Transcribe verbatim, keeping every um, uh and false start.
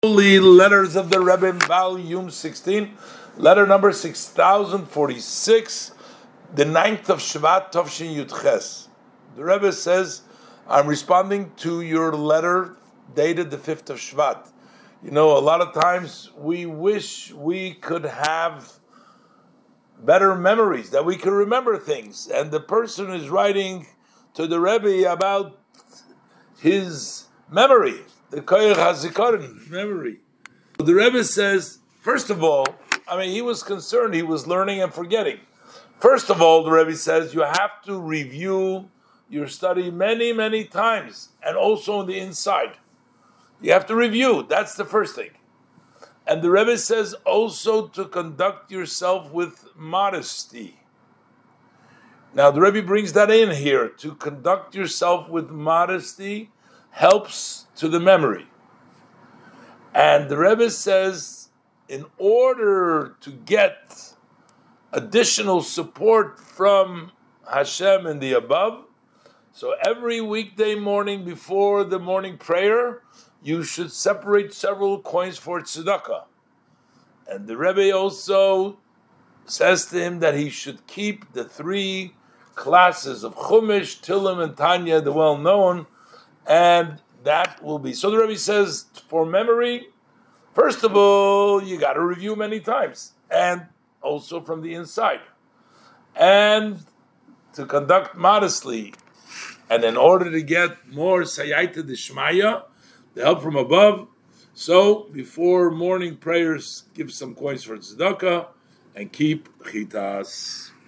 Holy Letters of the Rebbe, volume sixteen, letter number six thousand forty-six, the ninth of Shvat, Tovshin Yudches. The Rebbe says, I'm responding to your letter dated the fifth of Shvat. You know, a lot of times we wish we could have better memories, that we could remember things. And the person is writing to the Rebbe about his memory, the Koyach HaZikaron memory. The Rebbe says, first of all, I mean, he was concerned, he was learning and forgetting. First of all, the Rebbe says, you have to review your study many, many times, and also on the inside. You have to review, that's the first thing. And the Rebbe says also to conduct yourself with modesty. Now, the Rebbe brings that in here. To conduct yourself with modesty helps to the memory. And the Rebbe says, in order to get additional support from Hashem and the above, so every weekday morning before the morning prayer, you should separate several coins for tzedakah. And the Rebbe also says to him that he should keep the three classes of Chumash, Tilim, and Tanya, the well-known, and that will be. So the Rebbe says, for memory, first of all, you got to review many times, and also from the inside. And to conduct modestly, and in order to get more Sayyata Dishmaya, the help from above, so before morning prayers, give some coins for tzedakah, and keep chitas.